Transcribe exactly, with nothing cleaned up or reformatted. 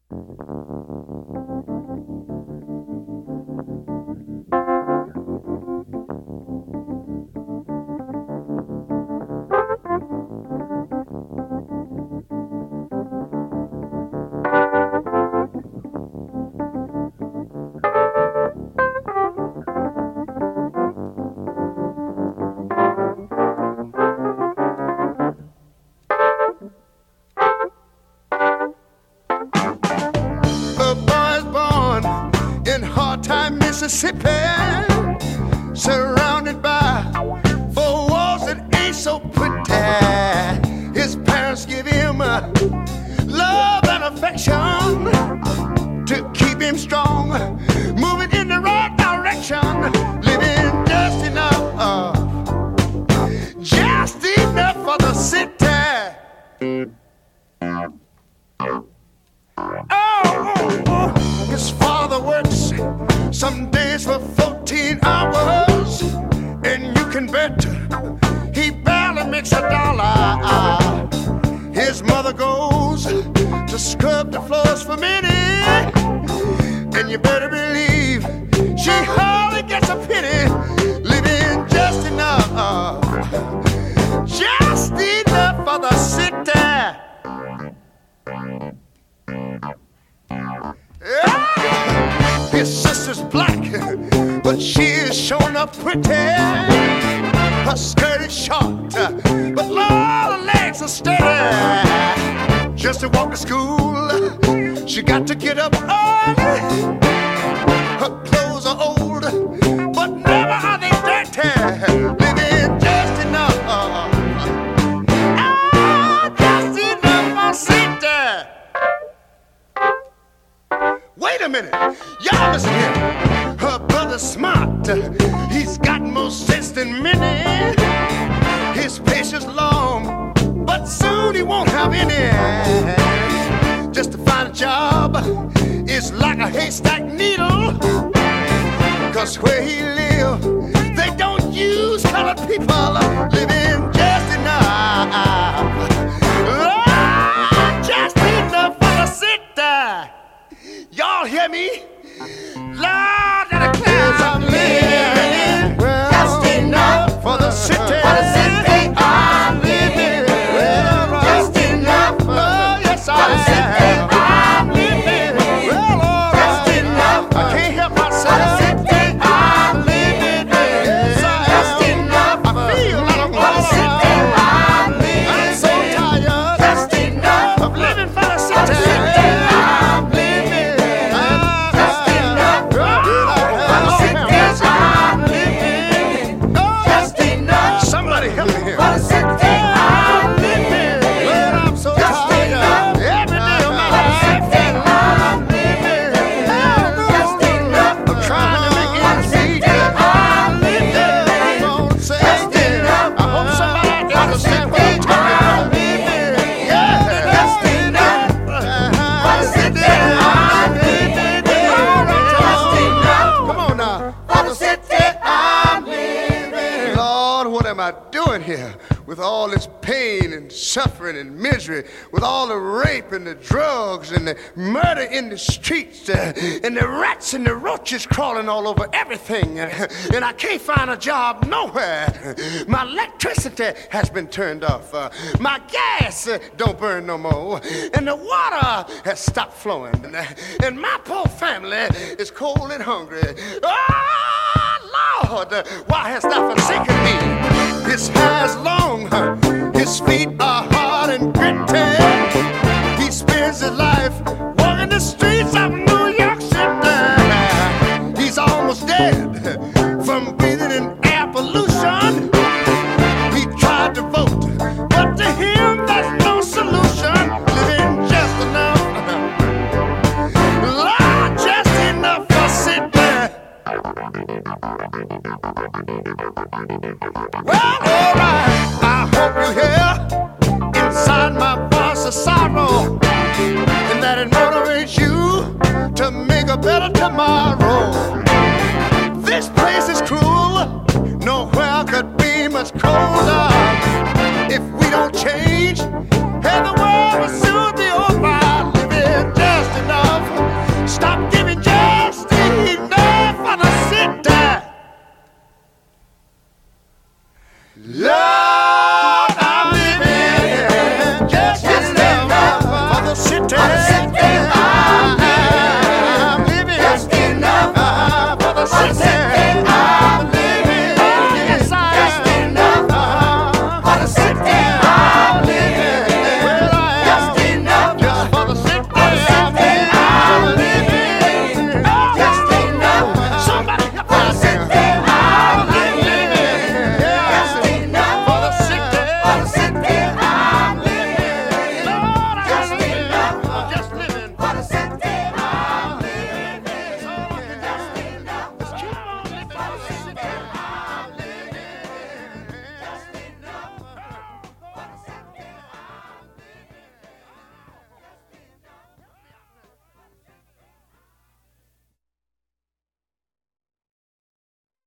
Mississippi, surrounded by four walls that ain't so pretty. His parents give him uh, love and affection to keep him strong, moving in the right direction, living just enough, uh, just enough for the city. Oh, his father works some days for fourteen hours, and you can bet he barely makes a dollar. His mother goes to scrub the floors for Minnie, and you better believe she hardly gets a penny, living just enough, just enough for the city. His sister's black, but she is showing up pretty. Her skirt is short, but Lord, her legs are steady. Just to walk to school, she got to get up early. Her clothes are old, but never are they dirty. Living just enough, oh, just enough for city. Wait a minute, y'all listen here. Her brother's smart, he's got more sense than many. His patience long, but soon he won't have any. Just to find a job is like a haystack needle, cause where he lives, they don't use colored people, living just enough, oh, just enough for the city. Y'all hear me? Lord, that the clouds I'm living, well, just enough for the city. For the city I'm living, well, just enough. Oh, yes, I am. I'm living, well, all right. Just enough. I can't help myself. For the city I'm living, yes, I am. Just enough. I feel like I'm for the city I'm living. I'm so tired. Just enough of living for the city. I'm living. Here with all this pain and suffering and misery, with all the rape and the drugs and the murder in the streets, uh, and the rats and the roaches crawling all over everything, uh, and I can't find a job nowhere. My electricity has been turned off, uh, my gas uh, don't burn no more, and the water has stopped flowing, and, uh, and my poor family is cold and hungry. Oh Lord, uh, why hast thou forsaken me? His hair is long, his feet are hard and gritty. He spends his life walking the streets of New York City. He's almost dead from breathing in air pollution. He tried to vote, but to him there's no solution. Living just enough, Lord, just enough for city. Well, alright, I hope you hear inside my voice of sorrow, and that it motivates you to make a better tomorrow.